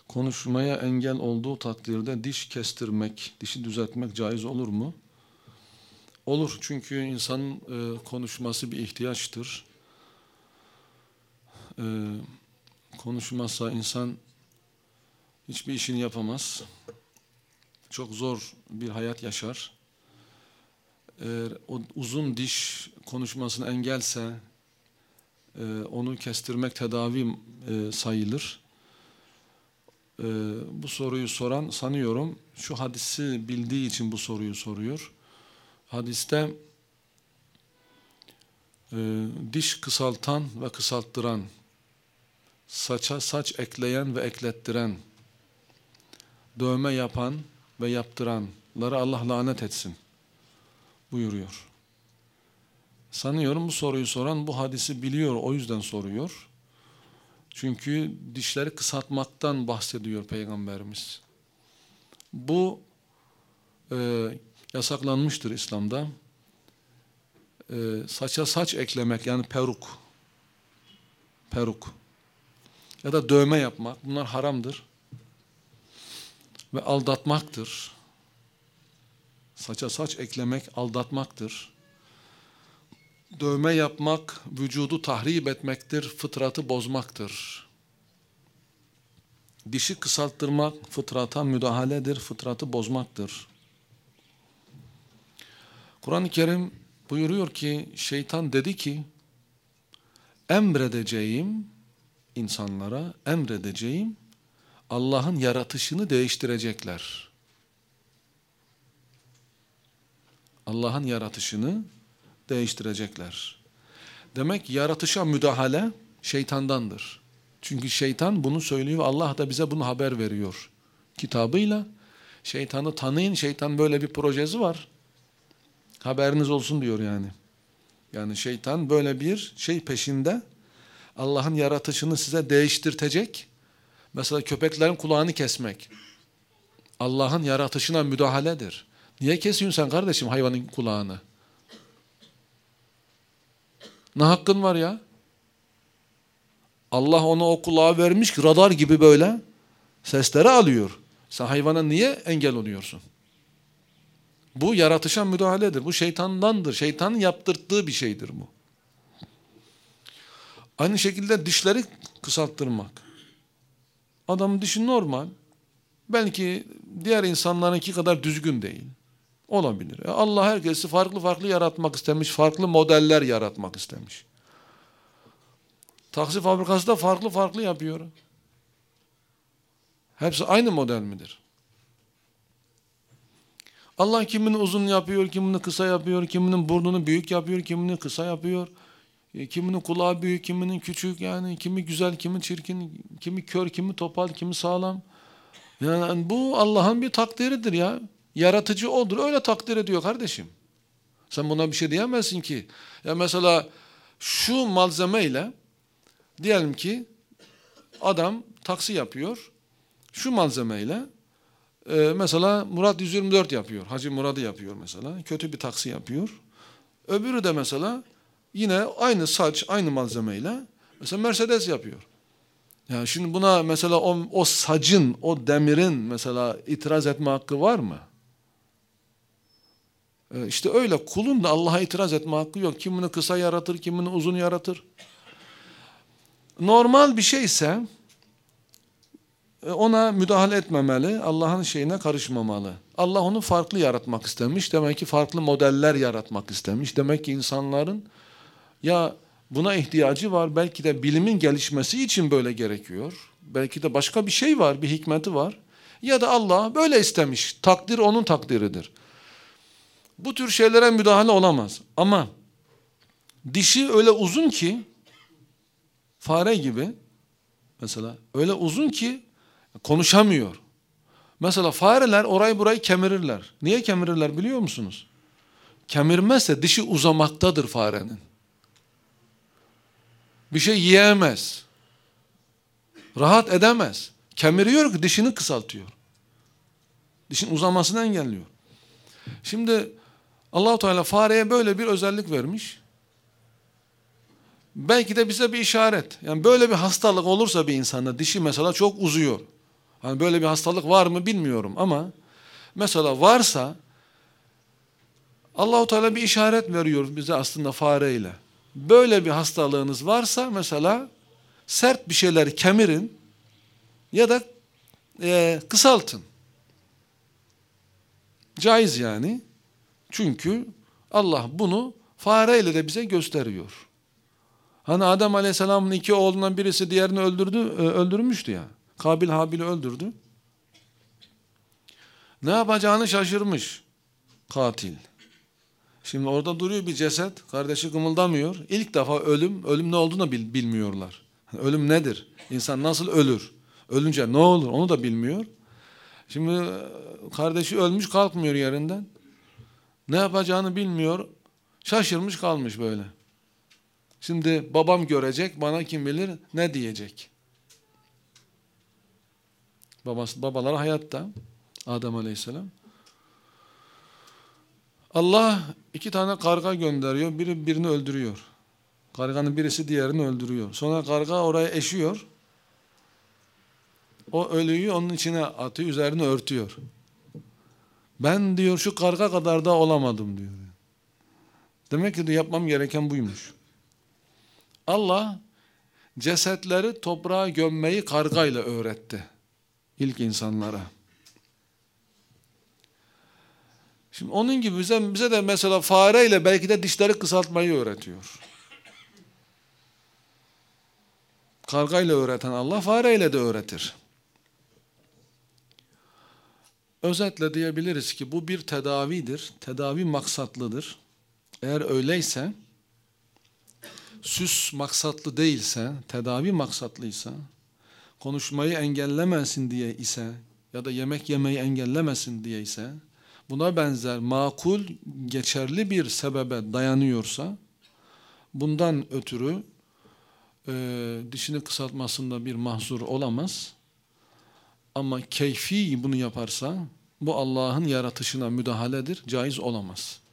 Konuşmaya engel olduğu takdirde diş kestirmek, dişi düzeltmek caiz olur mu? Olur, çünkü insanın konuşması bir ihtiyaçtır. E, Konuşmazsa insan hiçbir işini yapamaz. Çok zor bir hayat yaşar. Eğer o uzun diş konuşmasına engelse onu kestirmek tedavi sayılır. Bu soruyu soran sanıyorum şu hadisi bildiği için bu soruyu soruyor. Hadiste diş kısaltan ve kısalttıran, saça saç ekleyen ve eklettiren, dövme yapan ve yaptıranlara Allah lanet etsin buyuruyor. Sanıyorum bu soruyu soran bu hadisi biliyor, o yüzden soruyor. Çünkü dişleri kısaltmaktan bahsediyor Peygamberimiz. Bu yasaklanmıştır İslam'da. Saça saç eklemek, yani peruk ya da dövme yapmak, bunlar haramdır ve aldatmaktır. Saça saç eklemek aldatmaktır. Dövme yapmak vücudu tahrip etmektir, fıtratı bozmaktır. Dişi kısalttırmak fıtrata müdahaledir, fıtratı bozmaktır. Kur'an-ı Kerim buyuruyor ki, şeytan dedi ki, emredeceğim insanlara, emredeceğim, Allah'ın yaratışını değiştirecekler. Allah'ın yaratışını değiştirecekler. Demek yaratışa müdahale şeytandandır. Çünkü şeytan bunu söylüyor, Allah da bize bunu haber veriyor kitabıyla. Şeytanı tanıyın, şeytan böyle bir projesi var. Haberiniz olsun diyor yani. Yani şeytan böyle bir şey peşinde, Allah'ın yaratışını size değiştirtecek. Mesela köpeklerin kulağını kesmek Allah'ın yaratışına müdahaledir. Niye kesiyorsun sen kardeşim hayvanın kulağını? Ne hakkın var ya? Allah ona o kulağı vermiş ki radar gibi böyle sesleri alıyor. Sen hayvana niye engel oluyorsun? Bu yaratışa müdahaledir. Bu şeytandandır. Şeytanın yaptırttığı bir şeydir bu. Aynı şekilde dişleri kısalttırmak. Adamın dişi normal. Belki diğer insanlarınki kadar düzgün değil. Olabilir. Allah herkesi farklı farklı yaratmak istemiş. Farklı modeller yaratmak istemiş. Taksi fabrikası da farklı farklı yapıyor. Hepsi aynı model midir? Allah kimini uzun yapıyor, kimini kısa yapıyor, kiminin burnunu büyük yapıyor, kimini kısa yapıyor. Kiminin kulağı büyük, kiminin küçük, yani kimi güzel, kimi çirkin, kimi kör, kimi topal, kimi sağlam. Yani bu Allah'ın bir takdiridir ya. Yaratıcı odur, öyle takdir ediyor kardeşim. Sen buna bir şey diyemezsin ki. Ya mesela şu malzemeyle diyelim ki adam taksi yapıyor. Şu malzemeyle mesela Murat 124 yapıyor. Hacı Murat'ı yapıyor mesela. Kötü bir taksi yapıyor. Öbürü de mesela yine aynı saç, aynı malzemeyle mesela Mercedes yapıyor. Yani şimdi buna mesela o sacın, o demirin mesela itiraz etme hakkı var mı? İşte öyle kulun da Allah'a itiraz etme hakkı yok. Kimini kısa yaratır, kimini uzun yaratır. Normal bir şeyse ona müdahale etmemeli, Allah'ın şeyine karışmamalı. Allah onu farklı yaratmak istemiş. Demek ki farklı modeller yaratmak istemiş. Demek ki insanların ya buna ihtiyacı var, belki de bilimin gelişmesi için böyle gerekiyor. Belki de başka bir şey var, bir hikmeti var. Ya da Allah böyle istemiş. Takdir onun takdiridir. Bu tür şeylere müdahale olamaz. Ama dişi öyle uzun ki, fare gibi mesela, öyle uzun ki konuşamıyor. Mesela fareler orayı burayı kemirirler. Niye kemirirler biliyor musunuz? Kemirmezse dişi uzamaktadır farenin. Bir şey yiyemez. Rahat edemez. Kemiriyor ki dişini kısaltıyor. Dişin uzamasını engelliyor. Şimdi Allah-u Teala fareye böyle bir özellik vermiş. Belki de bize bir işaret. Yani böyle bir hastalık olursa bir insanda dişi mesela çok uzuyor. Hani böyle bir hastalık var mı bilmiyorum ama mesela varsa Allahu Teala bir işaret veriyor bize aslında fareyle. Böyle bir hastalığınız varsa mesela sert bir şeyler kemirin ya da kısaltın. Caiz yani. Çünkü Allah bunu fareyle de bize gösteriyor. Hani Adem Aleyhisselam'ın 2 oğlundan birisi diğerini öldürmüştü ya. Kabil Habil'i öldürdü. Ne yapacağını şaşırmış katil. Şimdi orada duruyor bir ceset, kardeşi kımıldamıyor. İlk defa ölüm ne olduğunu bilmiyorlar. Ölüm nedir? İnsan nasıl ölür? Ölünce ne olur? Onu da bilmiyor. Şimdi kardeşi ölmüş, kalkmıyor yerinden. Ne yapacağını bilmiyor. Şaşırmış kalmış böyle. Şimdi babam görecek, bana kim bilir ne diyecek? Babalar hayatta. Adem Aleyhisselam. Allah 2 tane karga gönderiyor. Biri birini öldürüyor. Karganın birisi diğerini öldürüyor. Sonra karga oraya eşiyor. O ölüyü onun içine atıyor, üzerine örtüyor. Ben diyor şu karga kadar da olamadım diyor. Demek ki yapmam gereken buymuş. Allah cesetleri toprağa gömmeyi kargayla öğretti ilk insanlara. Şimdi onun gibi bize de mesela fareyle belki de dişleri kısaltmayı öğretiyor. Kargayla öğreten Allah fareyle de öğretir. Özetle diyebiliriz ki bu bir tedavidir. Tedavi maksatlıdır. Eğer öyleyse, süs maksatlı değilse, tedavi maksatlıysa, konuşmayı engellemesin diye ise ya da yemek yemeyi engellemesin diye ise, buna benzer makul, geçerli bir sebebe dayanıyorsa, bundan ötürü dişini kısaltmasında bir mahzur olamaz. Ama keyfi bunu yaparsa, bu Allah'ın yaratışına müdahaledir, caiz olamaz.